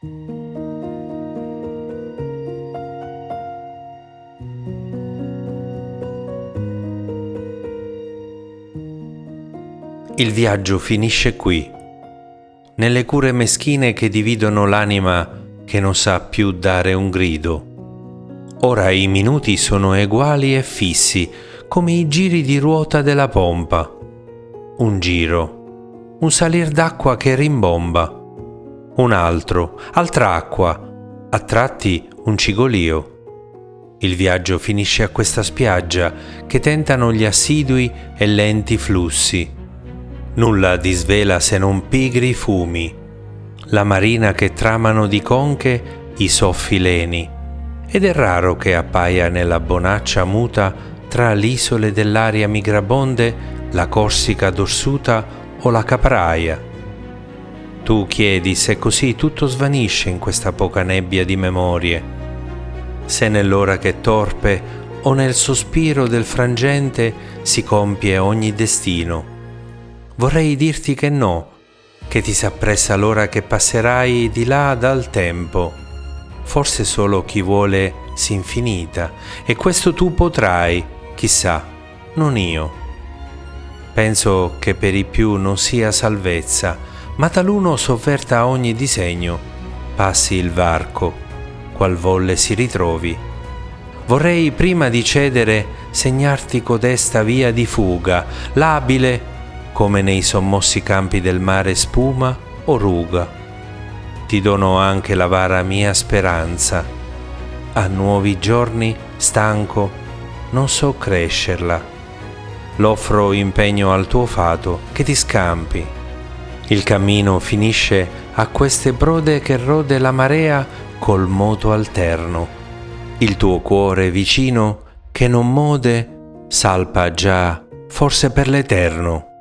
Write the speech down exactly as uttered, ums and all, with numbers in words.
Il viaggio finisce qui, nelle cure meschine che dividono l'anima che non sa più dare un grido. Ora i minuti sono eguali e fissi, come i giri di ruota della pompa. Un giro, un salir d'acqua che rimbomba, un altro, altra acqua, a tratti un cigolio. Il viaggio finisce a questa spiaggia che tentano gli assidui e lenti flussi. Nulla disvela se non pigri fumi, la marina che tramano di conche i soffi leni, ed è raro che appaia nella bonaccia muta tra l'isole dell'aria migrabonde la Corsica dorsuta o la Capraia. Tu chiedi se così tutto svanisce in questa poca nebbia di memorie, se nell'ora che torpe o nel sospiro del frangente si compie ogni destino. Vorrei dirti che no, che ti s'appressa l'ora che passerai di là dal tempo. Forse solo chi vuole s'infinita, e questo tu potrai, chissà, non io. Penso che per i più non sia salvezza, ma taluno sovverta ogni disegno, passi il varco, qual volle si ritrovi. Vorrei prima di cedere segnarti codesta via di fuga, labile come nei sommossi campi del mare spuma o ruga. Ti dono anche la vara mia speranza. A nuovi giorni, stanco, non so crescerla. L'offro impegno al tuo fato che ti scampi. Il cammino finisce a queste brode che rode la marea col moto alterno. Il tuo cuore vicino che non mode salpa già, forse per l'eterno.